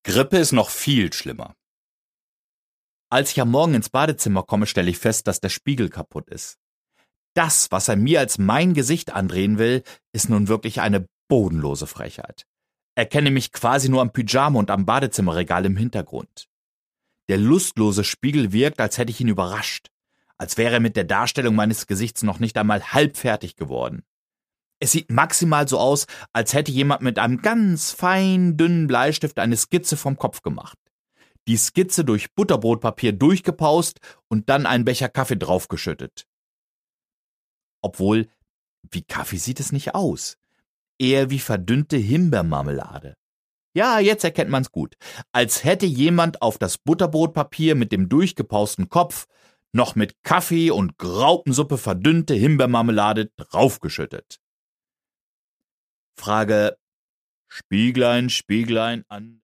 Grippe ist noch viel schlimmer. Als ich am Morgen ins Badezimmer komme, stelle ich fest, dass der Spiegel kaputt ist. Das, was er mir als mein Gesicht andrehen will, ist nun wirklich eine bodenlose Frechheit. Erkenne mich quasi nur am Pyjama und am Badezimmerregal im Hintergrund. Der lustlose Spiegel wirkt, als hätte ich ihn überrascht, als wäre er mit der Darstellung meines Gesichts noch nicht einmal halb fertig geworden. Es sieht maximal so aus, als hätte jemand mit einem ganz fein dünnen Bleistift eine Skizze vom Kopf gemacht. Die Skizze durch Butterbrotpapier durchgepaust und dann einen Becher Kaffee draufgeschüttet. Obwohl, wie Kaffee sieht es nicht aus. Eher wie verdünnte Himbeermarmelade. Ja, jetzt erkennt man's gut. Als hätte jemand auf das Butterbrotpapier mit dem durchgepausten Kopf noch mit Kaffee und Graupensuppe verdünnte Himbeermarmelade draufgeschüttet. Frage: Spieglein, Spieglein an